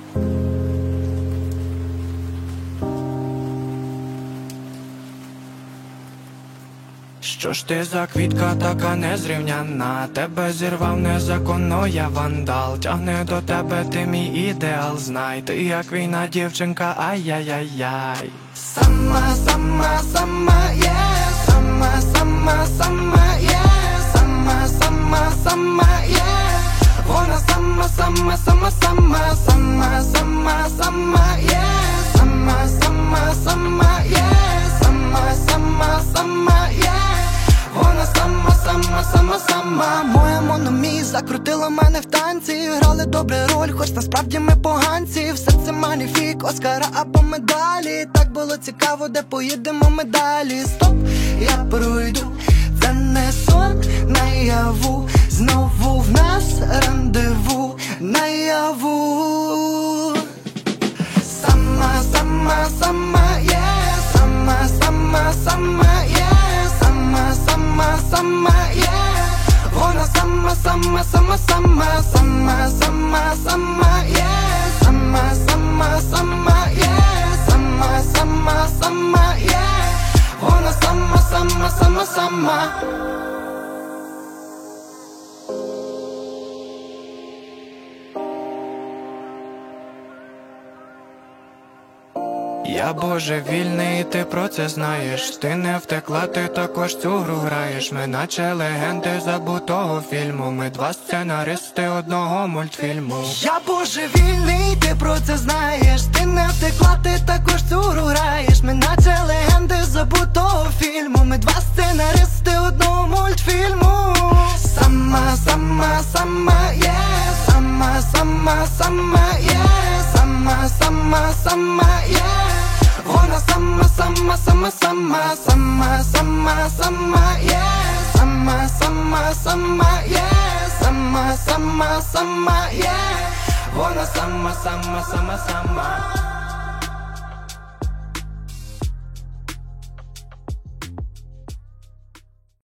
Що ж ти за квітка така незрівняна? Тебе зірвав незаконно, я вандал. Тягне до тебе ти мій ідеал, знай. Ти як війна дівчинка, ай-яй-яй-яй. Сама, сама, сама, yeah. Сама, сама, сама, yeah. Сама, сама, сама, yeah. Вона сама, сама, сама, сама, сама, сама, сама, yeah. Сама, сама, сама, yeah. Сама, сама, сама, yeah. Вона сама, сама, сама, сама. Моя мономі закрутила мене в танці. Грали добре роль, хоч насправді ми поганці. В серці маніфік, Оскара або медалі. Так було цікаво, де поїдемо ми далі. Стоп, я пройду, це не сон наяву. Знову в нас рандеву наяву. Сама, сама, сама, yeah. Сама, сама, сама, yeah. Сама, сама, сама, yeah. Вона сама, сама, сама, сама, сама, сама, сама, yeah. Сама, сама, сама, yeah. Сама, сама, сама, yeah. Вона сама, сама, сама, сама. Я божевільний, і ти про це знаєш. Ти не втекла, ти також цю гру граєш. Ми наче легенди забутого фільму. Ми два сценаристи одного мультфільму. Я божевільний, ти про це знаєш. Ти не втекла, ти також цю гру граєш. Ми наче легенди забутого фільму. Ми два сценаристи одного мультфільму. Сама, сама, сама, yeah. Сама, сама, сама, yeah. Сама, сама, сама, yeah. Вона сама, сама, сама, сама, сама, сама, сама, yeah. Сама, сама, сама, yeah. Сама, сама, сама, yeah. Вона сама, сама, сама, сама.